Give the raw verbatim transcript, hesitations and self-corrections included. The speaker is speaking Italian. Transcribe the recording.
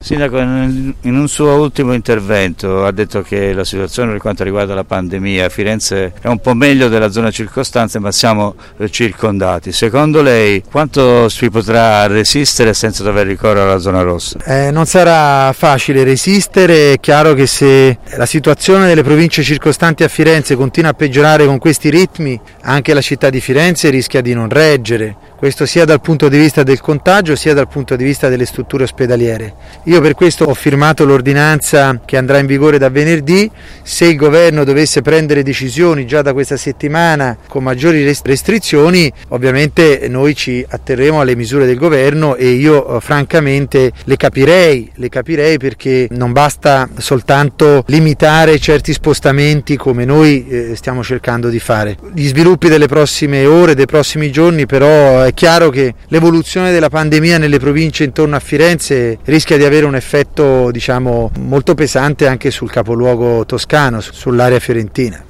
Sindaco, in un suo ultimo intervento ha detto che la situazione per quanto riguarda la pandemia a Firenze è un po' meglio della zona circostante, ma siamo circondati. Secondo lei quanto si potrà resistere senza dover ricorrere alla zona rossa? Eh, non sarà facile resistere, è chiaro che se la situazione delle province circostanti a Firenze continua a peggiorare con questi ritmi, anche la città di Firenze rischia di non reggere. Questo sia dal punto di vista del contagio sia dal punto di vista delle strutture ospedaliere. Io per questo ho firmato l'ordinanza che andrà in vigore da venerdì. Se il governo dovesse prendere decisioni già da questa settimana con maggiori restrizioni, ovviamente noi ci atterremo alle misure del governo e io francamente le capirei, le capirei perché non basta soltanto limitare certi spostamenti come noi eh, stiamo cercando di fare. Gli sviluppi delle prossime ore, dei prossimi giorni però è chiaro che l'evoluzione della pandemia nelle province intorno a Firenze rischia di avere un effetto, diciamo, molto pesante anche sul capoluogo toscano, sull'area fiorentina.